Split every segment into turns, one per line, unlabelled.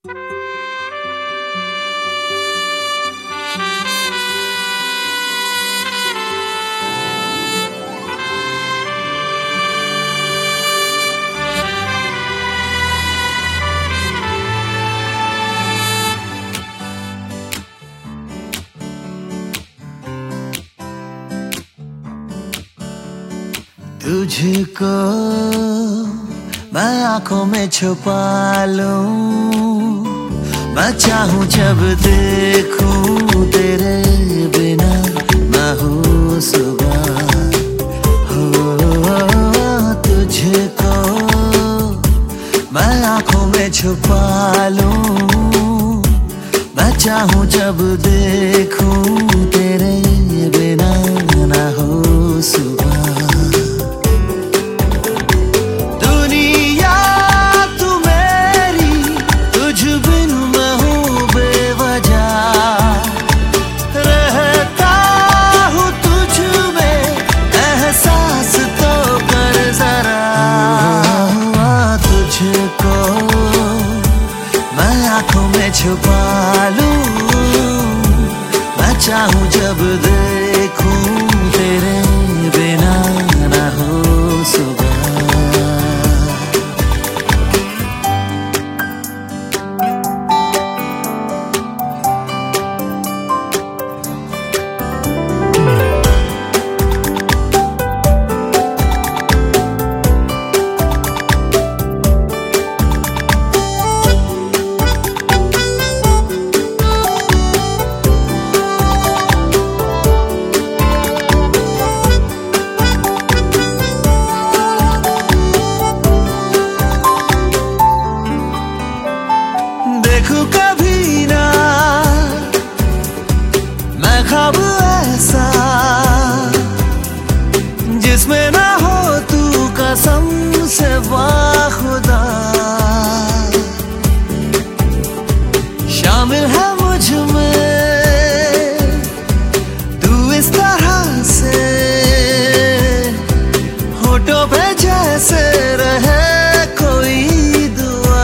तुझको मैं आंखों में छुपा लूं, मैं चाहूं जब देखूं तेरे बिना मैं हूँ सुबह। हो तुझको मैं आंखों में छुपा लूं, मैं चाहूं जब देखूं तेरे बिना ना हो सुबह। छुपा लूं, मैं चाहूं जब देखूं तेरे बिना ना हो सुबह। देखूं कभी ना मैं ख्वाब ऐसा जिसमें ना हो तू कसम से बाखुदा। शामिल है मुझ में तू इस तरह से, होठों पे जैसे रहे कोई दुआ।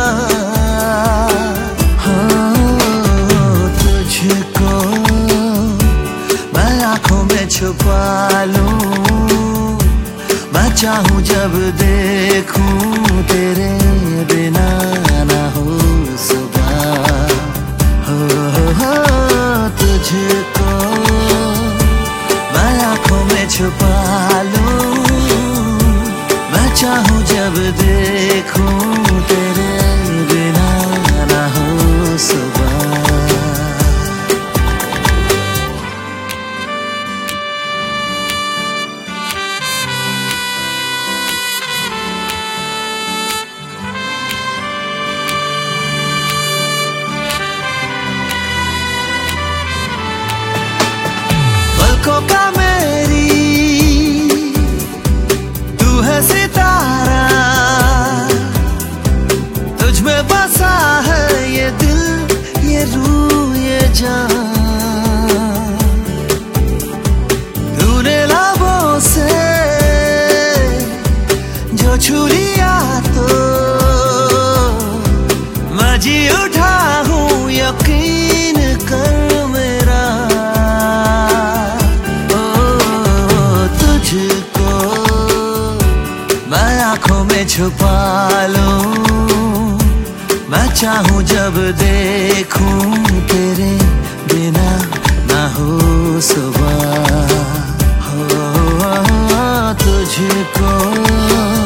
छुपा लूं, मैं चाहूं जब देखूं तेरे बिना ना हो सुबह। हो तुझको मैं आंखों में छुपा लूं, मैं चाहूं जब देखूं तेरे बिना ना हो सुबह। आंखों का मेरी तू है सितारा, तुझ में बसा है ये दिल ये रूह ये जान। तूने लबों से जो छू लिया तो मैं जी उठा हूँ यकीन कर मेरा। मैं आंखों में छुपा लूं, मैं चाहूं जब देखूं तेरे बिना ना हो सुबह। हो तुझको